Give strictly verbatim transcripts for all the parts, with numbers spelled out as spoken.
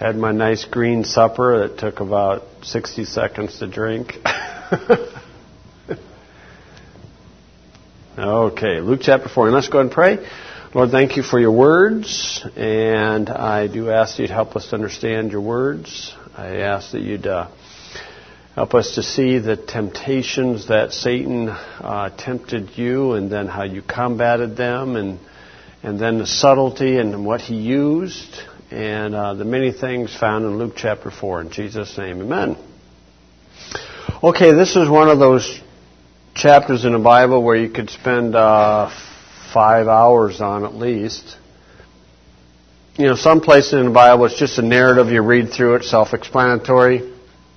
Had my nice green supper that took about sixty seconds to drink. Okay, Luke chapter four. And let's go ahead and pray. Lord, thank you for your words, and I do ask you to help us to understand your words. I ask that you'd uh, help us to see the temptations that Satan uh, tempted you, and then how you combated them, and and then the subtlety and what he used, and uh, the many things found in Luke chapter four. In Jesus' name, amen. Okay, this is one of those chapters in the Bible where you could spend uh, five hours on at least. You know, some places in the Bible it's just a narrative, you read through it, self-explanatory.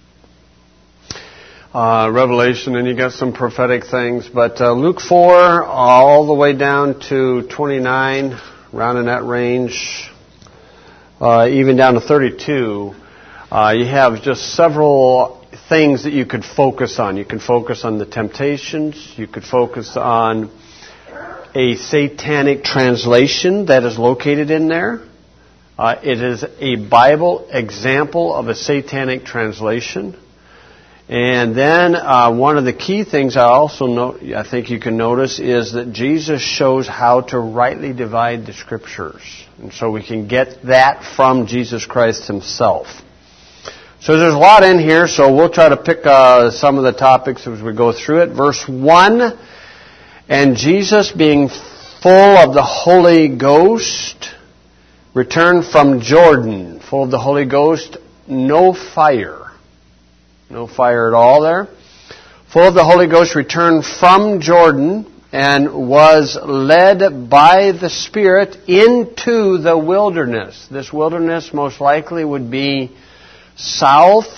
Uh, Revelation, and you got some prophetic things. But uh, Luke four, all the way down to twenty-nine, around in that range, uh, even down to thirty-two, uh, you have just several things that you could focus on. You can focus on the temptations. You could focus on a satanic translation that is located in there. Uh, it is a Bible example of a satanic translation. And then uh, one of the key things I also know, I think you can notice is that Jesus shows how to rightly divide the Scriptures. And so we can get that from Jesus Christ himself. So there's a lot in here, so we'll try to pick uh, some of the topics as we go through it. Verse one, and Jesus, being full of the Holy Ghost, returned from Jordan. Full of the Holy Ghost, no fire. No fire at all there. Full of the Holy Ghost, returned from Jordan and was led by the Spirit into the wilderness. This wilderness most likely would be south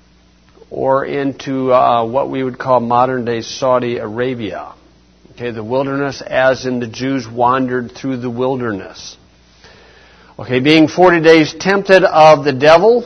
or into uh, what we would call modern-day Saudi Arabia. Okay, the wilderness as in the Jews wandered through the wilderness. Okay, being forty days tempted of the devil,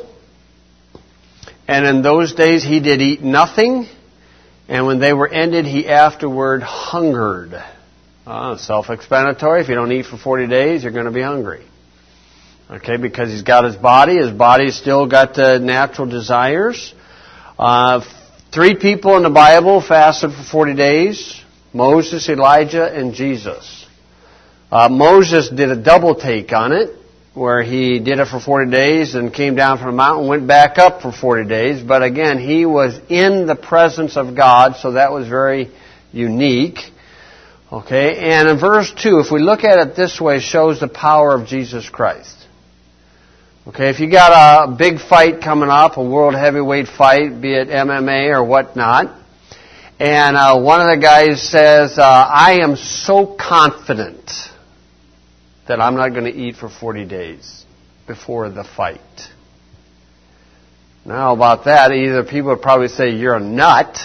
and in those days he did eat nothing, and when they were ended he afterward hungered. Uh, self-explanatory. If you don't eat for forty days, you're going to be hungry. Okay, because he's got his body. His body's still got the natural desires. Uh, three people in the Bible fasted for forty days. Moses, Elijah, and Jesus. Uh, Moses did a double take on it, where he did it for forty days and came down from the mountain, went back up for forty days. But again, he was in the presence of God, so that was very unique. Okay, and in verse two, if we look at it this way, shows the power of Jesus Christ. Okay, if you got a big fight coming up, a world heavyweight fight, be it M M A or whatnot, and uh, one of the guys says, uh, I am so confident that I'm not going to eat for forty days before the fight. Now about that, either people would probably say, you're a nut,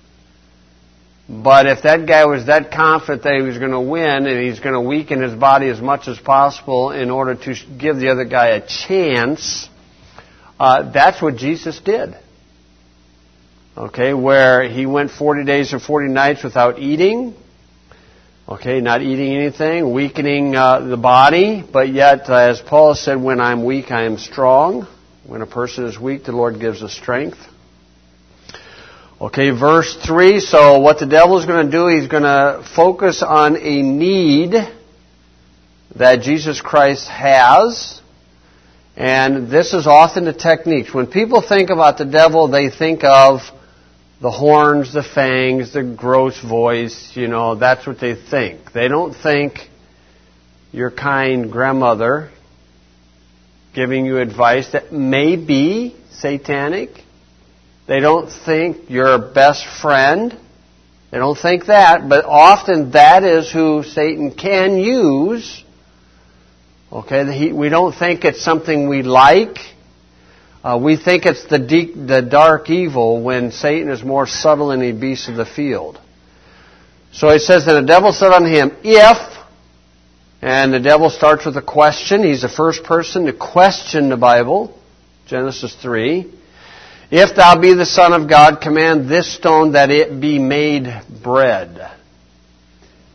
but if that guy was that confident that he was going to win and he's going to weaken his body as much as possible in order to give the other guy a chance, uh, that's what Jesus did. Okay, where he went forty days and forty nights without eating. Okay, not eating anything, weakening uh, the body, but yet, uh, as Paul said, when I'm weak, I am strong. When a person is weak, the Lord gives us strength. Okay, verse three, so what the devil is going to do, he's going to focus on a need that Jesus Christ has, and this is often the techniques. When people think about the devil, they think of the horns, the fangs, the gross voice, you know, that's what they think. They don't think your kind grandmother giving you advice that may be satanic. They don't think your best friend. They don't think that, but often that is who Satan can use. Okay, he, we don't think it's something we like. Uh, we think it's the deep, the dark evil when Satan is more subtle than the beasts of the field. So it says, and the devil said unto him, if, and the devil starts with a question. He's the first person to question the Bible. Genesis three. If thou be the Son of God, command this stone that it be made bread.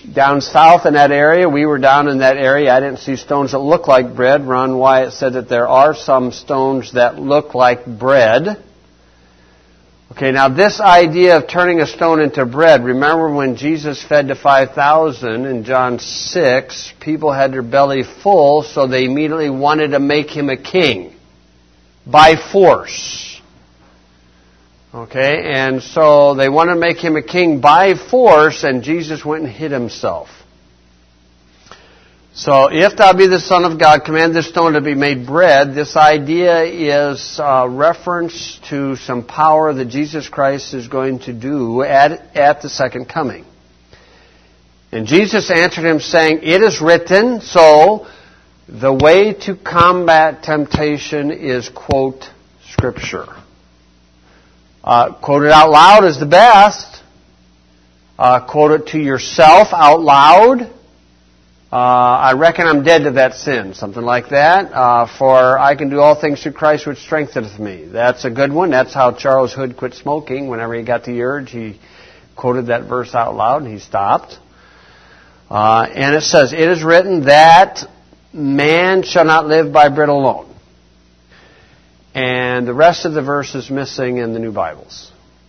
down south in that area, we were down in that area. I didn't see stones that look like bread. Ron Wyatt said that there are some stones that look like bread. Okay, now this idea of turning a stone into bread, remember when Jesus fed the five thousand in John six, people had their belly full, so they immediately wanted to make him a king by force. Okay, and so they wanted to make him a king by force, and Jesus went and hid himself. So, if thou be the Son of God, command this stone to be made bread. This idea is a reference to some power that Jesus Christ is going to do at, at the second coming. And Jesus answered him saying, it is written, so the way to combat temptation is quote Scripture. Uh, quote it out loud is the best. Uh, quote it to yourself out loud. Uh, I reckon I'm dead to that sin, something like that. Uh, for I can do all things through Christ which strengtheneth me. That's a good one. That's how Charles Hood quit smoking. Whenever he got the urge, he quoted that verse out loud and he stopped. Uh, and it says, it is written that man shall not live by bread alone. And the rest of the verse is missing in the New Bibles.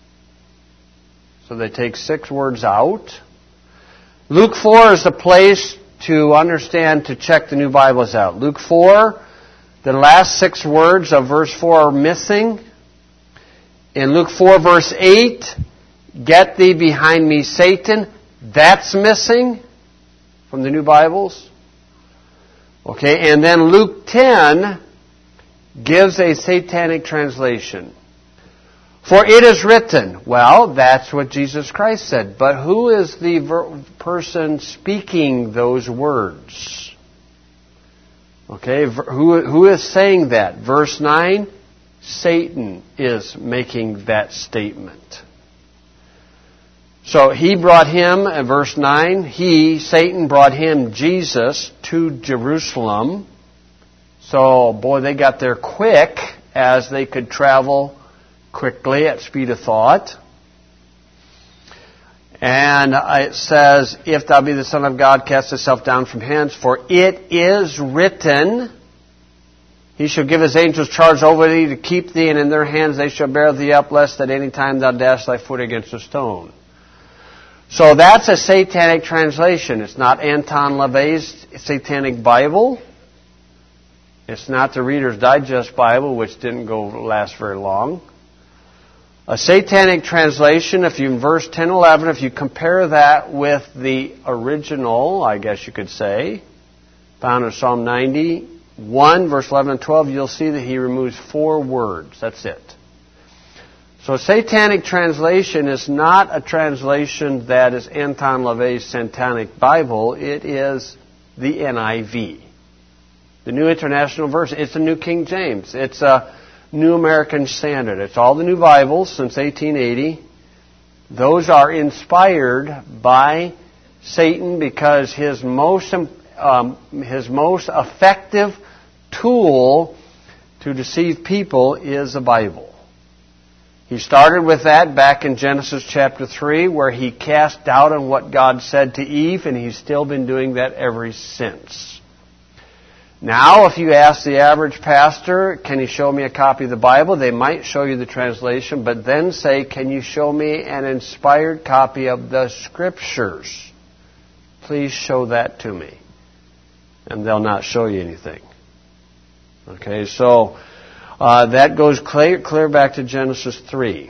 So they take six words out. Luke four is the place to understand, to check the New Bibles out. Luke four, the last six words of verse four are missing. In Luke four verse eight, get thee behind me, Satan, that's missing from the New Bibles. Okay, and then Luke ten gives a satanic translation. For it is written, well, that's what Jesus Christ said. But who is the ver- person speaking those words? Okay, who, who is saying that? Verse nine, Satan is making that statement. So he brought him, in verse nine, he, Satan, brought him, Jesus, to Jerusalem. So, boy, they got there quick as they could travel quickly at speed of thought. And it says, if thou be the Son of God, cast thyself down from hence, for it is written, he shall give his angels charge over thee to keep thee, and in their hands they shall bear thee up, lest at any time thou dash thy foot against a stone. So that's a satanic translation. It's not Anton LaVey's Satanic Bible. It's not the Reader's Digest Bible, which didn't go last very long. A satanic translation, if you in verse ten, eleven, if you compare that with the original, I guess you could say, found in Psalm ninety-one, verse eleven and twelve, you'll see that he removes four words. That's it. So a satanic translation is not a translation that is Anton LaVey's Satanic Bible. It is the N I V. The New International Version. It's the New King James. It's a New American Standard. It's all the new Bibles since eighteen eighty. Those are inspired by Satan because his most um, his most effective tool to deceive people is the Bible. He started with that back in Genesis chapter three, where he cast doubt on what God said to Eve, and he's still been doing that ever since. Now, if you ask the average pastor, can you show me a copy of the Bible? They might show you the translation, but then say, can you show me an inspired copy of the Scriptures? Please show that to me. And they'll not show you anything. Okay, so uh, that goes clear, clear back to Genesis three.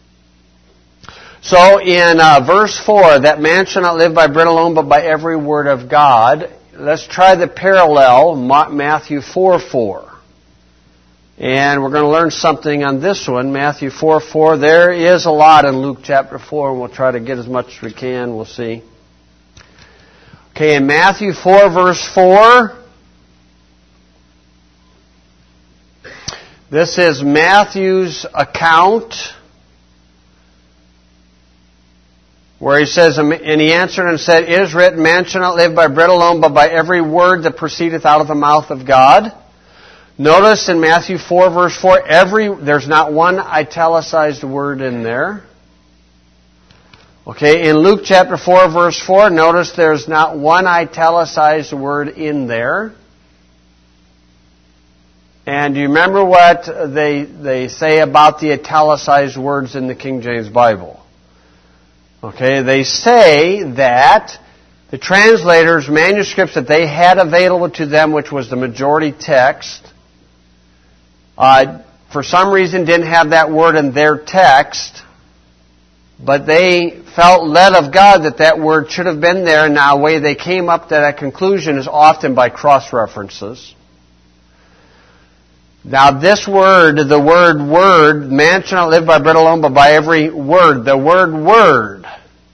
So in uh, verse four, that man shall not live by bread alone, but by every word of God. Let's try the parallel, Matthew four four. And we're going to learn something on this one, Matthew four four. There is a lot in Luke chapter four, and we'll try to get as much as we can. We'll see. Okay, in Matthew four verse four, this is Matthew's account, where he says, and he answered and said, it is written, man shall not live by bread alone, but by every word that proceedeth out of the mouth of God. Notice in Matthew four, verse four, every there's not one italicized word in there. Okay, in Luke chapter four, verse four, notice there's not one italicized word in there. And do you remember what they they say about the italicized words in the King James Bible? Okay, they say that the translators' manuscripts that they had available to them, which was the majority text, uh, for some reason didn't have that word in their text, but they felt led of God that that word should have been there. Now, the way they came up to that conclusion is often by cross-references. Now, this word, the word word, man shall not live by bread alone, but by every word. The word word.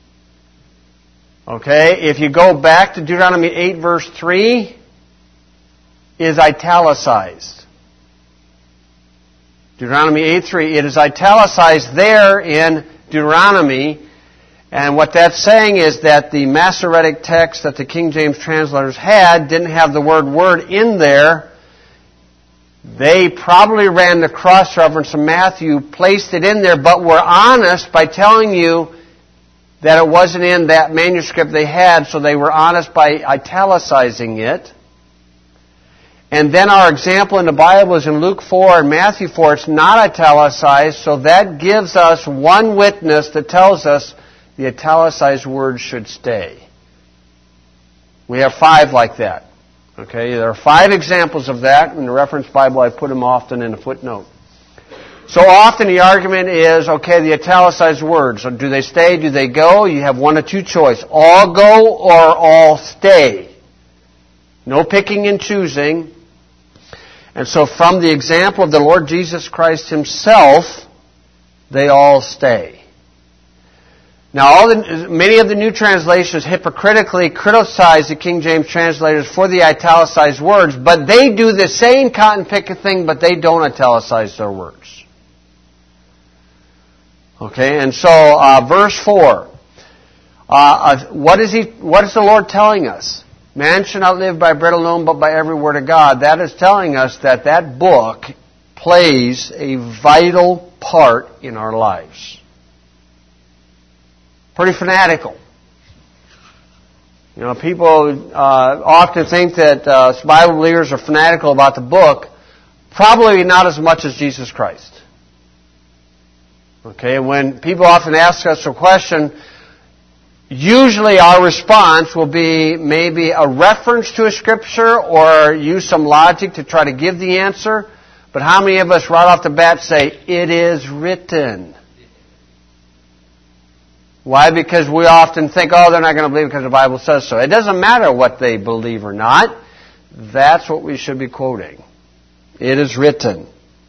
Okay, if you go back to Deuteronomy eight, verse three, is italicized. Deuteronomy eight three, it is italicized there in Deuteronomy, and what that's saying is that the Masoretic text that the King James translators had didn't have the word word in there. They probably ran the cross-reference of Matthew, placed it in there, but were honest by telling you that it wasn't in that manuscript they had, so they were honest by italicizing it. And then our example in the Bible is in Luke four and Matthew four. It's not italicized, so that gives us one witness that tells us the italicized words should stay. We have five like that. Okay, there are five examples of that. In the reference Bible, I put them often in a footnote. So often the argument is, okay, the italicized words, do they stay, do they go? You have one of two choices. All go or all stay. No picking and choosing. And so from the example of the Lord Jesus Christ Himself, they all stay. Now, all the, many of the new translations hypocritically criticize the King James translators for the italicized words, but they do the same cotton picking thing, but they don't italicize their words. Okay, and so uh, verse four. Uh, uh, what is he? What is the Lord telling us? Man shall not live by bread alone, but by every word of God. That is telling us that that book plays a vital part in our lives. Pretty fanatical. You know, people uh, often think that uh, Bible believers are fanatical about the book. Probably not as much as Jesus Christ. Okay, when people often ask us a question, usually our response will be maybe a reference to a scripture or use some logic to try to give the answer. But how many of us right off the bat say, it is written? Why? Because we often think, oh, they're not going to believe because the Bible says so. It doesn't matter what they believe or not. That's what we should be quoting. It is written.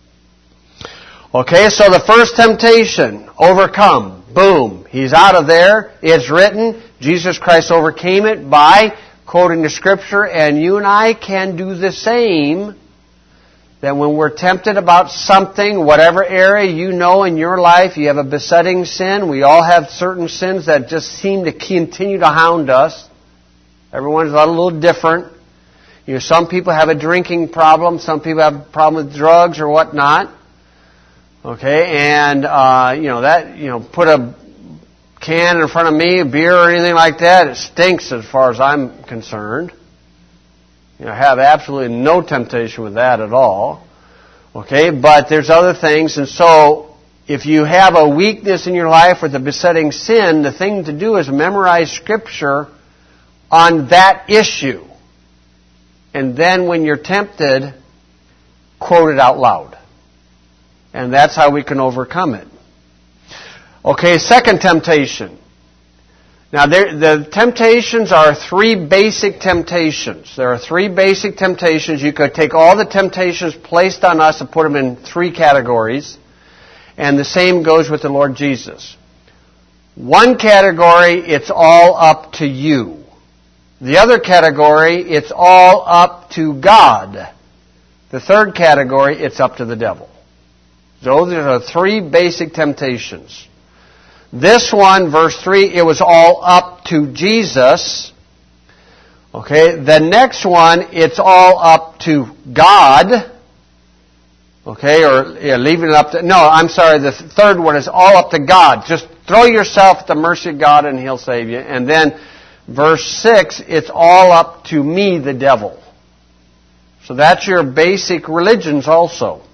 Okay, so the first temptation, overcome. Boom. He's out of there. It's written. Jesus Christ overcame it by quoting the Scripture, and you and I can do the same. That when we're tempted about something, whatever area you know in your life, you have a besetting sin. We all have certain sins that just seem to continue to hound us. Everyone's a little different. You know, some people have a drinking problem. Some people have a problem with drugs or whatnot. Okay, and uh, you know that you know put a can in front of me, a beer or anything like that, it stinks as far as I'm concerned. You know, I have absolutely no temptation with that at all. Okay, but there's other things, and so if you have a weakness in your life with a besetting sin, the thing to do is memorize Scripture on that issue. And then when you're tempted, quote it out loud. And that's how we can overcome it. Okay, second temptation. Now, there, the temptations are three basic temptations. There are three basic temptations. You could take all the temptations placed on us and put them in three categories. And the same goes with the Lord Jesus. One category, it's all up to you. The other category, it's all up to God. The third category, it's up to the devil. So those are three basic temptations. This one, verse three, it was all up to Jesus. Okay, the next one, it's all up to God. Okay, or yeah, leaving it up to... No, I'm sorry, the third one is all up to God. Just throw yourself at the mercy of God and He'll save you. And then verse six, it's all up to me, the devil. So that's your basic religions also.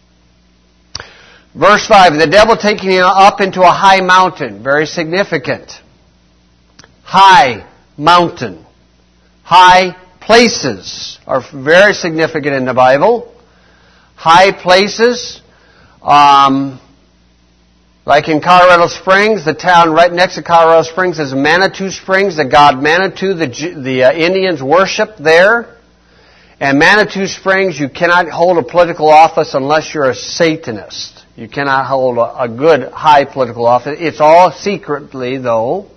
Verse five, the devil taking him up into a high mountain. Very significant. High mountain. High places are very significant in the Bible. High places. Um, like in Colorado Springs, the town right next to Colorado Springs is Manitou Springs. The god Manitou, the, the uh, Indians worship there. And Manitou Springs, you cannot hold a political office unless you're a Satanist. You cannot hold a, a good high political office. It's all secretly, though.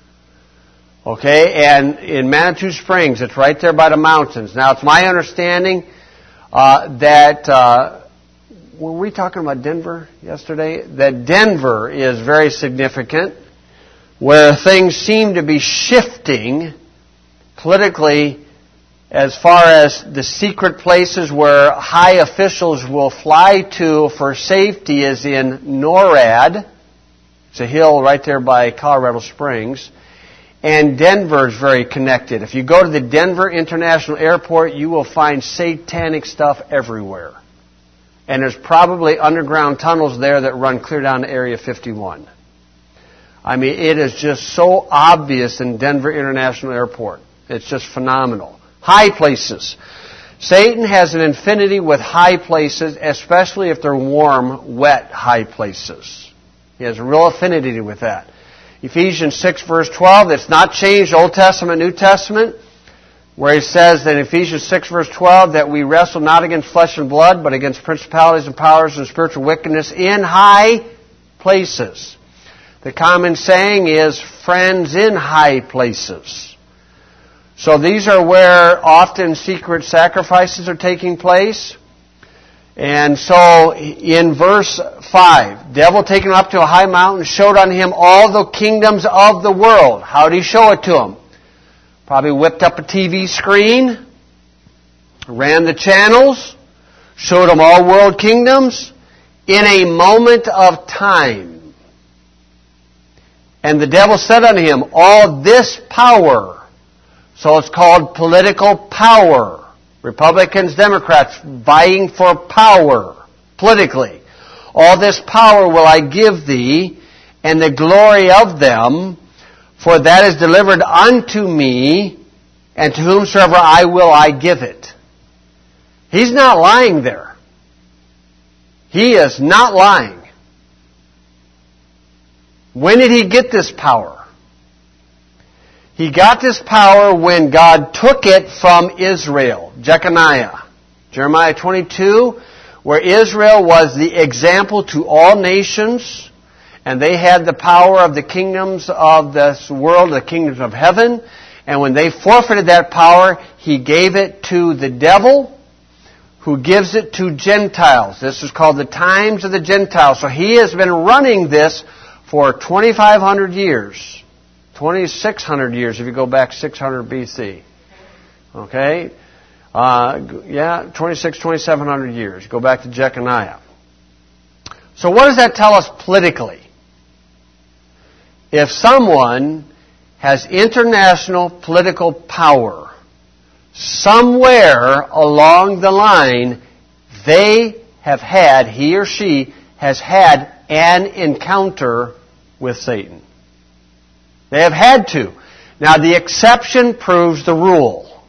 Okay, and in Manitou Springs, it's right there by the mountains. Now, it's my understanding uh, that, uh, were we talking about Denver yesterday? That Denver is very significant, where things seem to be shifting politically as far as the secret places where high officials will fly to for safety is in NORAD. It's a hill right there by Colorado Springs. And Denver is very connected. If you go to the Denver International Airport, you will find satanic stuff everywhere. And there's probably underground tunnels there that run clear down to Area fifty-one. I mean, it is just so obvious in Denver International Airport. It's just phenomenal. High places. Satan has an affinity with high places, especially if they're warm, wet high places. He has a real affinity with that. Ephesians six verse twelve, it's not changed, Old Testament, New Testament, where he says that in Ephesians six verse twelve that we wrestle not against flesh and blood, but against principalities and powers and spiritual wickedness in high places. The common saying is, friends in high places. So these are where often secret sacrifices are taking place. And so in verse five, devil taken up to a high mountain showed unto him all the kingdoms of the world. How did he show it to him? Probably whipped up a T V screen, ran the channels, showed him all world kingdoms in a moment of time. And the devil said unto him, all this power. So it's called political power. Republicans, Democrats vying for power politically. All this power will I give thee, and the glory of them, for that is delivered unto me, and to whomsoever I will I give it. He's not lying there. He is not lying. When did he get this power? He got this power when God took it from Israel. Jeconiah. Jeremiah twenty-two, where Israel was the example to all nations, and they had the power of the kingdoms of this world, the kingdoms of heaven. And when they forfeited that power, He gave it to the devil, who gives it to Gentiles. This is called the times of the Gentiles. So He has been running this for twenty-five hundred years. twenty-six hundred years if you go back six hundred B C. Okay? Uh, yeah, twenty-six, twenty-seven hundred years. Go back to Jeconiah. So what does that tell us politically? If someone has international political power, somewhere along the line, they have had, he or she has had an encounter with Satan. They have had to. Now, the exception proves the rule.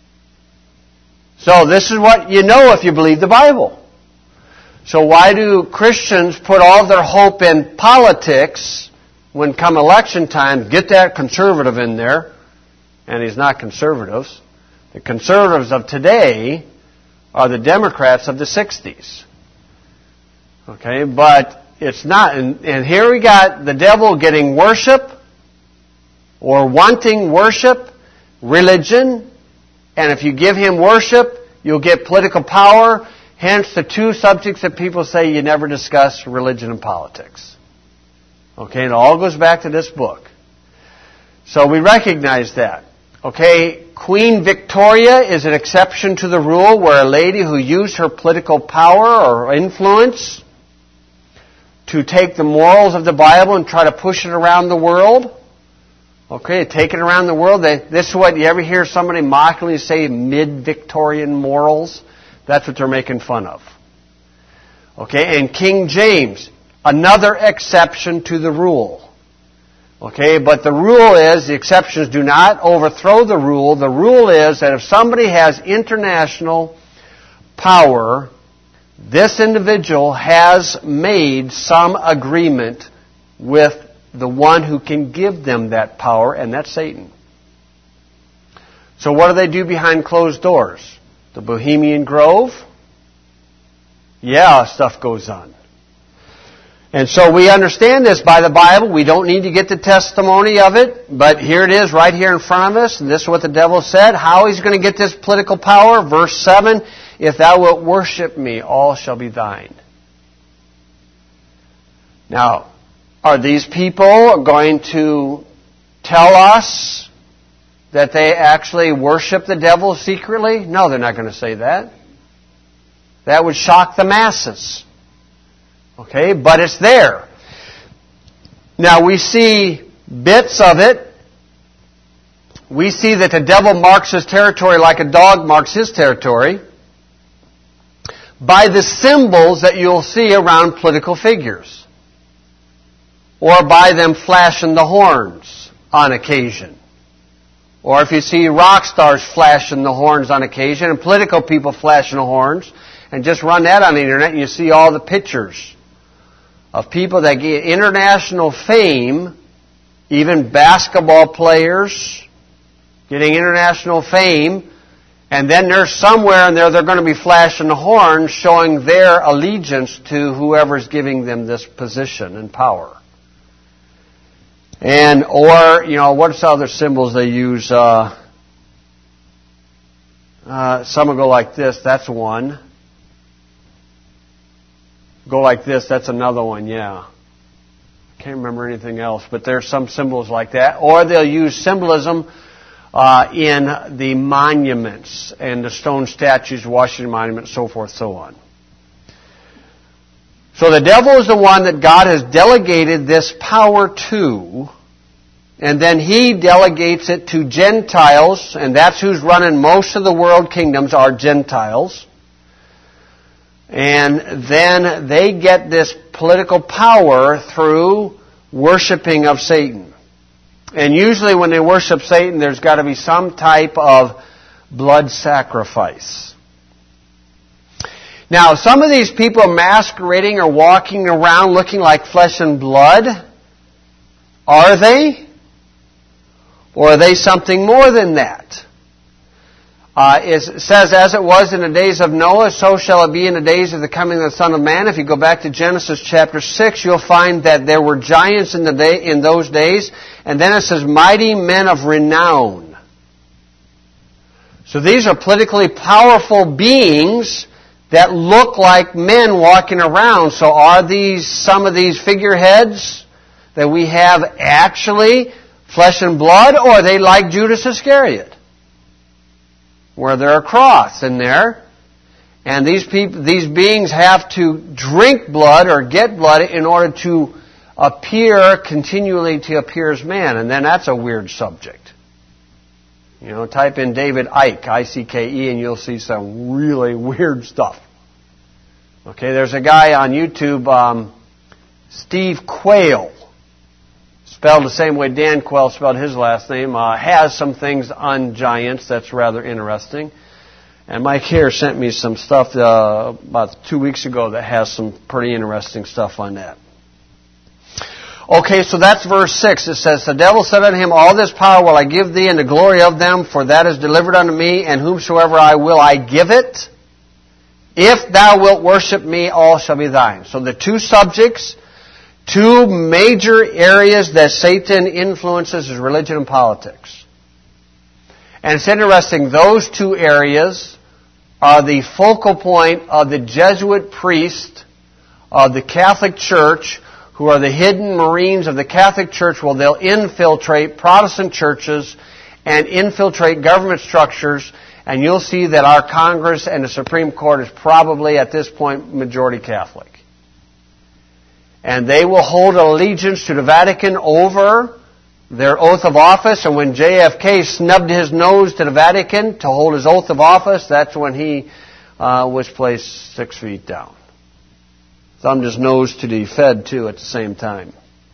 So this is what you know if you believe the Bible. So why do Christians put all their hope in politics when come election time? Get that conservative in there. And he's not conservatives. The conservatives of today are the Democrats of the sixties. Okay, but it's not. And, and here we got the devil getting worship, or wanting worship, religion, and if you give him worship, you'll get political power. Hence the two subjects that people say you never discuss, religion and politics. Okay, and it all goes back to this book. So we recognize that. Okay, Queen Victoria is an exception to the rule, where a lady who used her political power or influence to take the morals of the Bible and try to push it around the world. Okay, take it around the world. They, this is what you ever hear somebody mockingly say, mid-Victorian morals. That's what they're making fun of. Okay, and King James, another exception to the rule. Okay, but the rule is, the exceptions do not overthrow the rule. The rule is that if somebody has international power, this individual has made some agreement with the one who can give them that power, and that's Satan. So what do they do behind closed doors? The Bohemian Grove? Yeah, stuff goes on. And so we understand this by the Bible. We don't need to get the testimony of it, but here it is right here in front of us. And this is what the devil said. How he's going to get this political power? Verse seven, if thou wilt worship me, all shall be thine. Now, are these people going to tell us that they actually worship the devil secretly? No, they're not going to say that. That would shock the masses. Okay, but it's there. Now we see bits of it. We see that the devil marks his territory like a dog marks his territory by the symbols that you'll see around political figures, or by them flashing the horns on occasion. Or if you see rock stars flashing the horns on occasion, and political people flashing the horns, and just run that on the internet and you see all the pictures of people that get international fame, even basketball players getting international fame, and then there's somewhere in there they're going to be flashing the horns showing their allegiance to whoever's giving them this position and power. And, or, you know, what's other symbols they use? Uh, uh, some will go like this. That's one. Go like this. That's another one, yeah. I can't remember anything else, but there's some symbols like that. Or they'll use symbolism uh, in the monuments and the stone statues, Washington Monument, so forth, so on. So the devil is the one that God has delegated this power to, and then he delegates it to Gentiles, and that's who's running most of the world kingdoms are Gentiles. And then they get this political power through worshiping of Satan. And usually when they worship Satan, there's got to be some type of blood sacrifice. Now, some of these people masquerading or walking around looking like flesh and blood, are they? Or are they something more than that? Uh, it says, as it was in the days of Noah, so shall it be in the days of the coming of the Son of Man. If you go back to Genesis chapter six, you'll find that there were giants in the day, in those days. And then it says, mighty men of renown. So these are politically powerful beings that look like men walking around. So are these some of these figureheads that we have actually flesh and blood, or are they like Judas Iscariot, where there are cross in there, and these people, these beings have to drink blood or get blood in order to appear continually to appear as man, and then that's a weird subject. You know, type in David Icke, I C K E, and you'll see some really weird stuff. Okay, there's a guy on YouTube, um, Steve Quayle, spelled the same way Dan Quayle spelled his last name, uh, has some things on giants that's rather interesting. And Mike here sent me some stuff uh, about two weeks ago that has some pretty interesting stuff on that. Okay, so that's verse six. It says, the devil said unto him, all this power will I give thee, and the glory of them, for that is delivered unto me, and whomsoever I will I give it. If thou wilt worship me, all shall be thine. So the two subjects, two major areas that Satan influences is religion and politics. And it's interesting, those two areas are the focal point of the Jesuit priest of the Catholic Church, who are the hidden Marines of the Catholic Church. Well, they'll infiltrate Protestant churches and infiltrate government structures, and you'll see that our Congress and the Supreme Court is probably, at this point, majority Catholic. and they will hold allegiance to the Vatican over their oath of office. And when J F K snubbed his nose to the Vatican to hold his oath of office, that's when he uh, was placed six feet down. Thumbed his nose to the Fed, too, at the same time.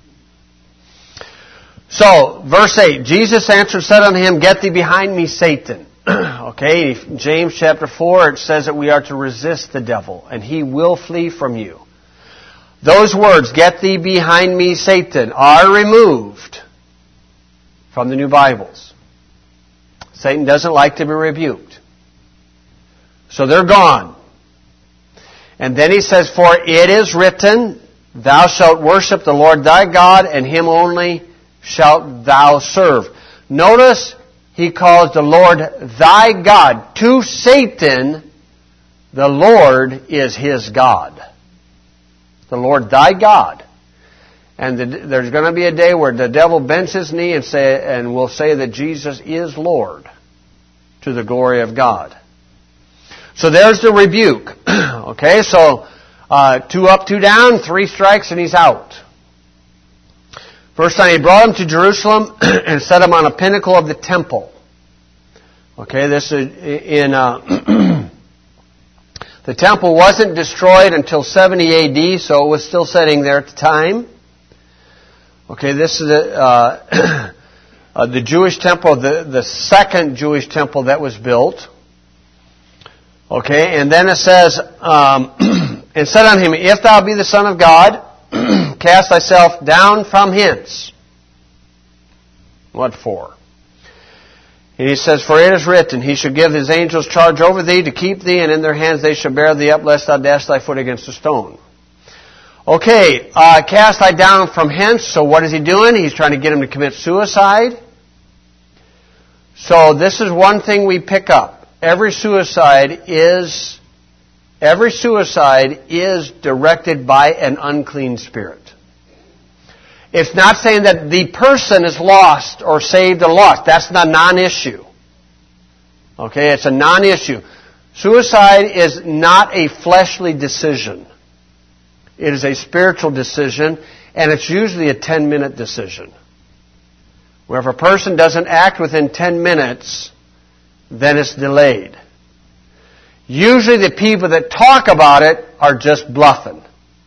So, verse eight, Jesus answered, said unto him, Get thee behind me, Satan. Okay, James chapter four, it says that we are to resist the devil, and he will flee from you. Those words, Get thee behind me, Satan, are removed from the New Bibles. Satan doesn't like to be rebuked. So they're gone. And then he says, For it is written, Thou shalt worship the Lord thy God, and him only shalt thou serve. Notice he calls the Lord thy God. To Satan, the Lord is his God. The Lord thy God. And the, there's going to be a day where the devil bends his knee and say and will say that Jesus is Lord, to the glory of God. So there's the rebuke. Okay, so uh, two up, two down, three strikes, and he's out. First time he brought him to Jerusalem and set him on a pinnacle of the temple. Okay, this is in uh, the temple wasn't destroyed until seventy A D, so it was still sitting there at the time. Okay, this is a, uh, uh, the Jewish temple, the the second Jewish temple that was built. Okay, and then it says, um, and said unto him, If thou be the Son of God, cast thyself down from hence. What for? And he says, For it is written, He shall give His angels charge over thee to keep thee, and in their hands they shall bear thee up, lest thou dash thy foot against a stone. Okay, uh, cast thy down from hence. So what is he doing? He's trying to get him to commit suicide. So this is one thing we pick up. Every suicide is every suicide is directed by an unclean spirit. It's not saying that the person is lost or saved or lost. That's not a non-issue. Okay, it's a non-issue. Suicide is not a fleshly decision. It is a spiritual decision, and it's usually a ten-minute decision. Where if a person doesn't act within ten minutes, then it's delayed. Usually the people that talk about it are just bluffing.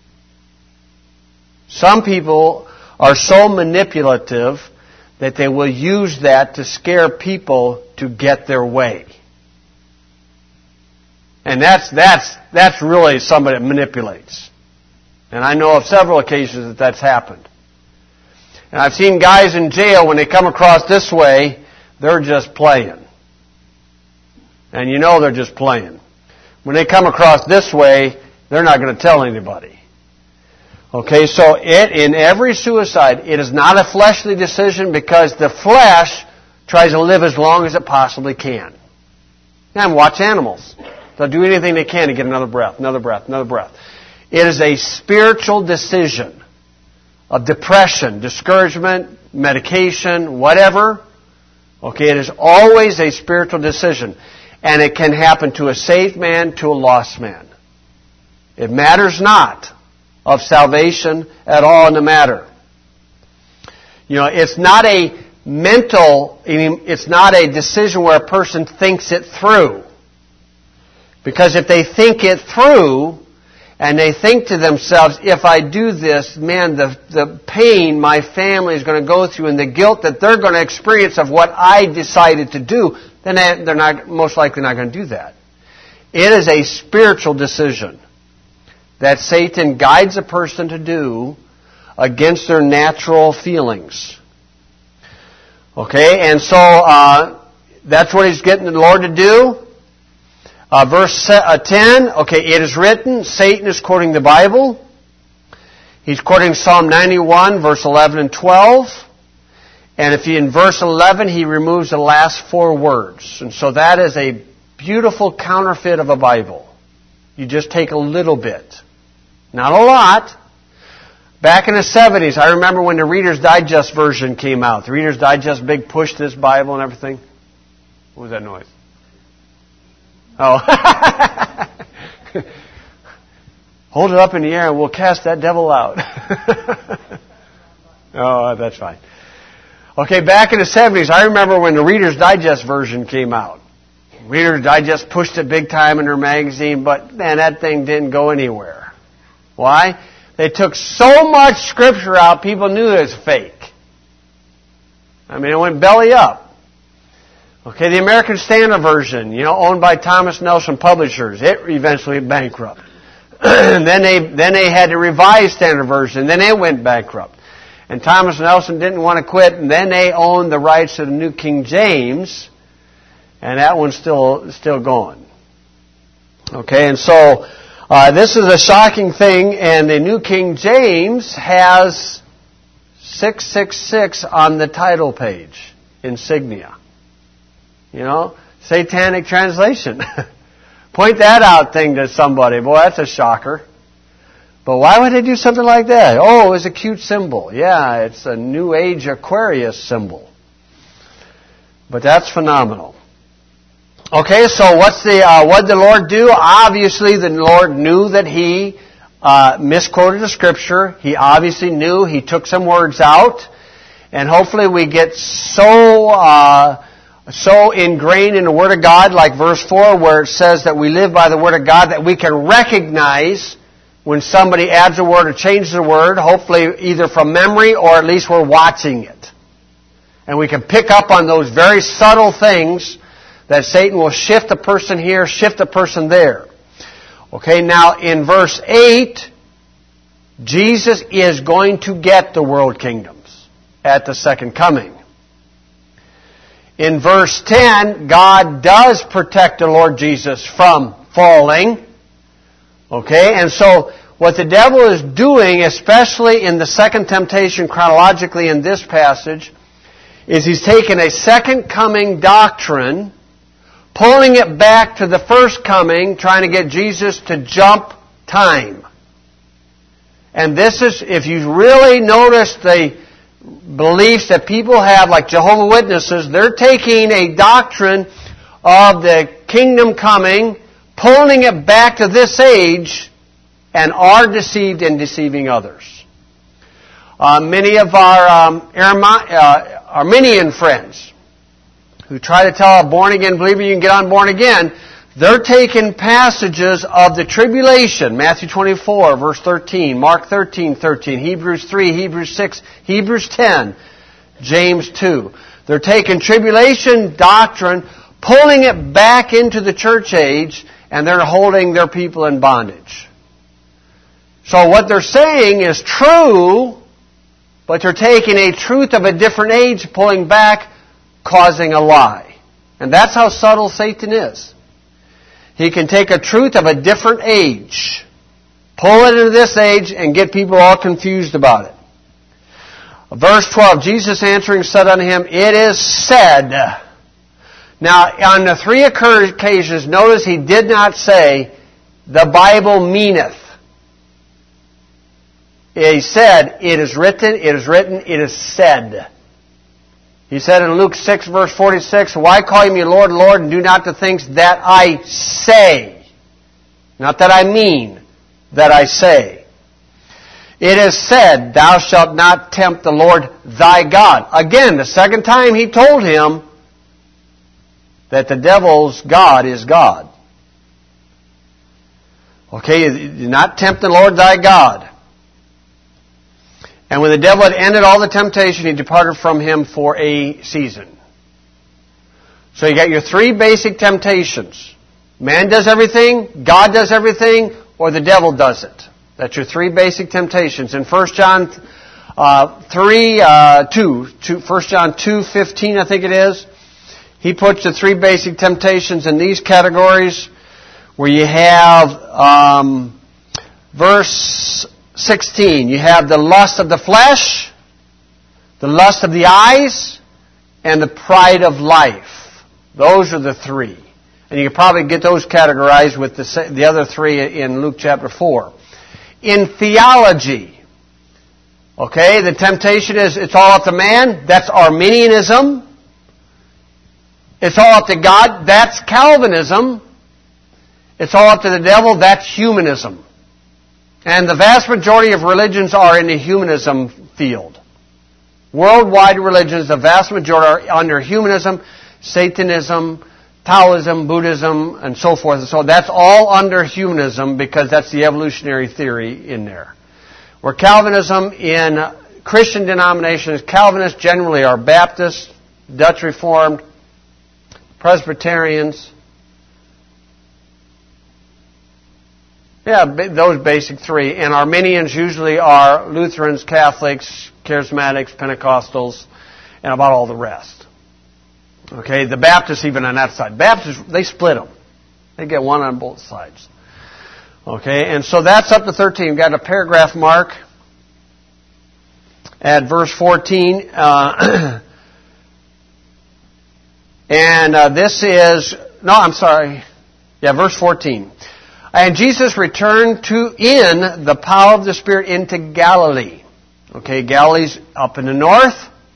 Some people are so manipulative that they will use that to scare people to get their way. And that's that's that's really somebody that manipulates. And I know of several occasions that that's happened. And I've seen guys in jail, when they come across this way, they're just playing. And you know they're just playing. When they come across this way, they're not going to tell anybody. Okay, so it, in every suicide, it is not a fleshly decision, because the flesh tries to live as long as it possibly can. And watch animals. They'll do anything they can to get another breath, another breath, another breath. It is a spiritual decision of depression, discouragement, medication, whatever. Okay, it is always a spiritual decision. And it can happen to a saved man, to a lost man. It matters not of salvation at all in the matter. You know, it's not a mental, it's not a decision where a person thinks it through. Because if they think it through, and they think to themselves, if I do this, man, the, the pain my family is going to go through and the guilt that they're going to experience of what I decided to do, then they're not, most likely not going to do that. It is a spiritual decision that Satan guides a person to do against their natural feelings. Okay, and so uh, that's what he's getting the Lord to do. Uh, verse ten, okay, it is written, Satan is quoting the Bible. He's quoting Psalm ninety-one, verse eleven and twelve. And if he, in verse eleven, he removes the last four words. And so that is a beautiful counterfeit of a Bible. You just take a little bit. Not a lot. Back in the seventies, I remember when the Reader's Digest version came out. The Reader's Digest big push to this Bible and everything. What was that noise? Oh. Hold it up in the air and we'll cast that devil out. Oh, that's fine. Okay, back in the seventies, I remember when the Reader's Digest version came out. Reader's Digest pushed it big time in their magazine, but man, that thing didn't go anywhere. Why? They took so much Scripture out, people knew it was fake. I mean, it went belly up. Okay, the American Standard Version, you know, owned by Thomas Nelson Publishers, it eventually went bankrupt. And then they then they had the Revised Standard Version, then it went bankrupt. And Thomas Nelson didn't want to quit, and then they owned the rights to the New King James, and that one's still still going. Okay, and so uh, this is a shocking thing, and the New King James has six six six on the title page, insignia. You know, satanic translation. Point that out thing to somebody. Boy, that's a shocker. But why would they do something like that? Oh, it's a cute symbol. Yeah, it's a New Age Aquarius symbol. But that's phenomenal. Okay, so what's the uh, what did the Lord do? Obviously, the Lord knew that He uh, misquoted the Scripture. He obviously knew He took some words out. And hopefully we get so... Uh, so ingrained in the Word of God, like verse four, where it says that we live by the Word of God, that we can recognize when somebody adds a word or changes a word, hopefully either from memory or at least we're watching it. And we can pick up on those very subtle things that Satan will shift a person here, shift a person there. Okay, now in verse eight, Jesus is going to get the world kingdoms at the second coming. In verse ten, God does protect the Lord Jesus from falling. Okay, and so what the devil is doing, especially in the second temptation chronologically in this passage, is he's taken a second coming doctrine, pulling it back to the first coming, trying to get Jesus to jump time. And this is, if you really notice the beliefs that people have, like Jehovah's Witnesses, they're taking a doctrine of the kingdom coming, pulling it back to this age, and are deceived in deceiving others. Uh, many of our um, uh, Arminian friends who try to tell a born-again believer you can get on born again, they're taking passages of the tribulation, Matthew twenty-four, verse thirteen, Mark thirteen, thirteen, Hebrews three, Hebrews six, Hebrews ten, James two. They're taking tribulation doctrine, pulling it back into the church age, and they're holding their people in bondage. So what they're saying is true, but they're taking a truth of a different age, pulling back, causing a lie. And that's how subtle Satan is. He can take a truth of a different age, pull it into this age, and get people all confused about it. Verse twelve, Jesus answering said unto him, It is said. Now, on the three occasions, notice he did not say, the Bible meaneth. He said, it is written, it is written, it is said. He said in Luke six, verse forty-six, Why call you me Lord, Lord, and do not the things that I say? Not that I mean, that I say. It is said, Thou shalt not tempt the Lord thy God. Again, the second time he told him that the devil's God is God. Okay, do not tempt the Lord thy God. And when the devil had ended all the temptation, he departed from him for a season. So you got your three basic temptations. Man does everything, God does everything, or the devil does it. That's your three basic temptations. In First John uh, three, uh, two, two, First John two fifteen, I think it is, he puts the three basic temptations in these categories, where you have um, verse sixteen, you have the lust of the flesh, the lust of the eyes, and the pride of life. Those are the three. And you can probably get those categorized with the, the other three in Luke chapter four. In theology, okay, the temptation is it's all up to man. That's Arminianism. It's all up to God. That's Calvinism. It's all up to the devil. That's humanism. And the vast majority of religions are in the humanism field. Worldwide religions, the vast majority are under humanism, Satanism, Taoism, Buddhism, and so forth. So that's all under humanism because that's the evolutionary theory in there. Where Calvinism in Christian denominations, Calvinists generally are Baptists, Dutch Reformed, Presbyterians. Yeah, those basic three. And Arminians usually are Lutherans, Catholics, Charismatics, Pentecostals, and about all the rest. Okay, the Baptists even on that side. Baptists, they split them. They get one on both sides. Okay, and so that's up to thirteen. We've got a paragraph mark at verse fourteen. Uh, and uh, this is, no, I'm sorry. Yeah, verse fourteen. And Jesus returned to in the power of the Spirit into Galilee. Okay, Galilee's up in the north.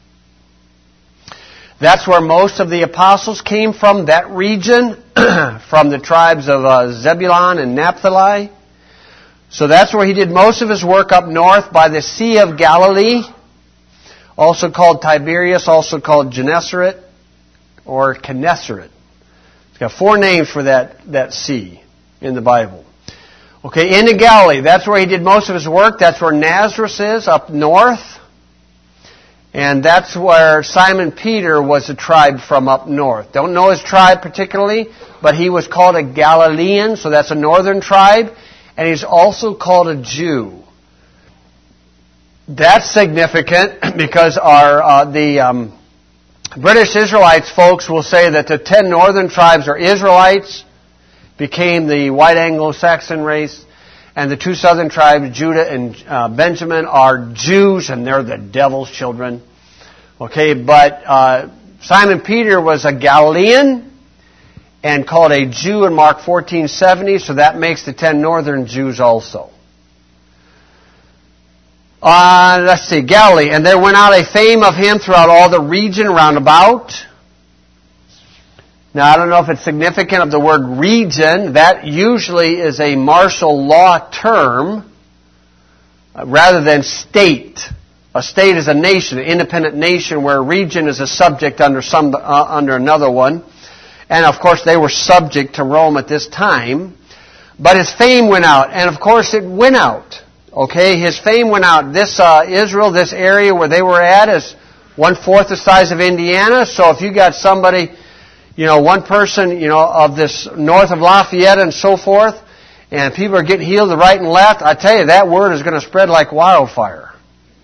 That's where most of the apostles came from, that region, from the tribes of uh, Zebulun and Naphtali. So that's where he did most of his work up north by the Sea of Galilee, also called Tiberias, also called Gennesaret, or Gennesaret. It's got four names for that, that sea in the Bible. Okay, into Galilee, that's where he did most of his work. That's where Nazareth is, up north. And that's where Simon Peter was a tribe from up north. Don't know his tribe particularly, but he was called a Galilean, so that's a northern tribe. And he's also called a Jew. That's significant because our uh, the um, British Israelites folks will say that the ten northern tribes are Israelites, became the white Anglo-Saxon race, and the two southern tribes, Judah and uh, Benjamin, are Jews, and they're the devil's children. Okay, but uh, Simon Peter was a Galilean and called a Jew in Mark fourteen seventy, so that makes the ten northern Jews also. Uh, let's see, Galilee. And there went out a fame of him throughout all the region round about. Now, I don't know if it's significant of the word region. That usually is a martial law term uh, rather than state. A state is a nation, an independent nation, where a region is a subject under some uh, under another one. And, of course, they were subject to Rome at this time. But his fame went out. And, of course, it went out. Okay, his fame went out. This uh, Israel, this area where they were at is one-fourth the size of Indiana. So if you got somebody, you know, one person, you know, of this north of Lafayette and so forth, and people are getting healed to right and left, I tell you, that word is going to spread like wildfire.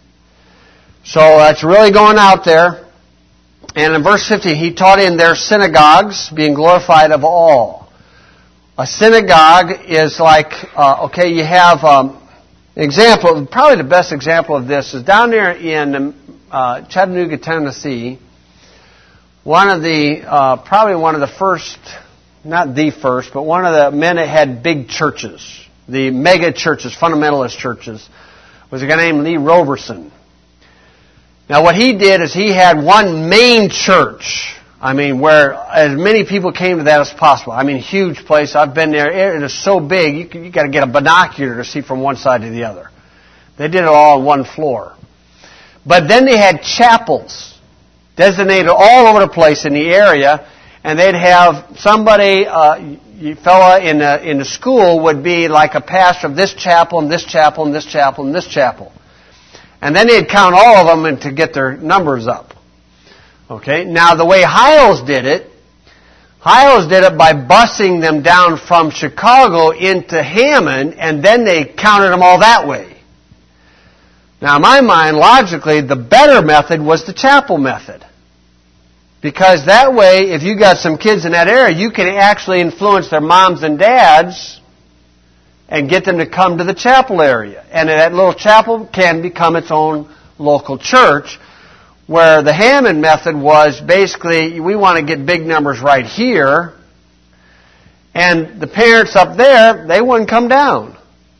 So that's really going out there. And in verse fifteen, he taught in their synagogues, being glorified of all. A synagogue is like, uh, okay, you have... Um, Example, probably the best example of this is down there in uh, Chattanooga, Tennessee. One of the, uh, probably one of the first, not the first, but one of the men that had big churches, the mega churches, fundamentalist churches, was a guy named Lee Roberson. Now what he did is he had one main church, I mean, where as many people came to that as possible. I mean, huge place. I've been there. It is so big, you can, you got to get a binocular to see from one side to the other. They did it all on one floor. But then they had chapels designated all over the place in the area, and they'd have somebody, uh, a fella in the, in the school would be like a pastor of this chapel and this chapel and this chapel and this chapel. And then they'd count all of them and to get their numbers up. Okay, now the way Hiles did it, Hiles did it by busing them down from Chicago into Hammond, and then they counted them all that way. Now in my mind, logically, the better method was the chapel method. Because that way, if you got some kids in that area, you can actually influence their moms and dads and get them to come to the chapel area. And that little chapel can become its own local church. Where the Hammond method was basically, we want to get big numbers right here, and the parents up there, they wouldn't come down.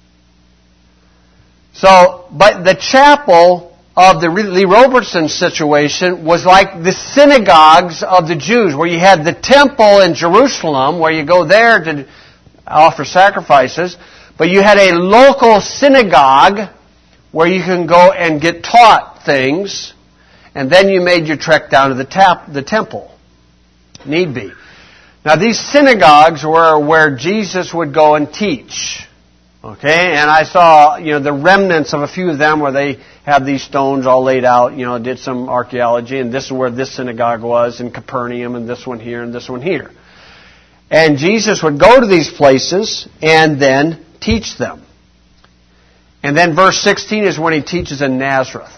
So, but the chapel of the Lee Roberson situation was like the synagogues of the Jews, where you had the temple in Jerusalem, where you go there to offer sacrifices, But you had a local synagogue where you can go and get taught things, and then you made your trek down to the, tap, the temple. Need be. Now these synagogues were where Jesus would go and teach. Okay, and I saw, you know, the remnants of a few of them where they have these stones all laid out, you know, did some archaeology, and this is where this synagogue was in Capernaum, and this one here, and this one here. And Jesus would go to these places and then teach them. And then verse sixteen is when he teaches in Nazareth.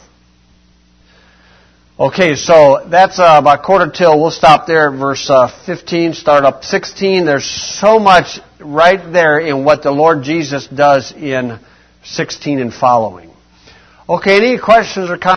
Okay, so that's uh, about quarter till. We'll stop there at verse uh, fifteen, start up sixteen. There's so much right there in what the Lord Jesus does in sixteen and following. Okay, any questions or comments?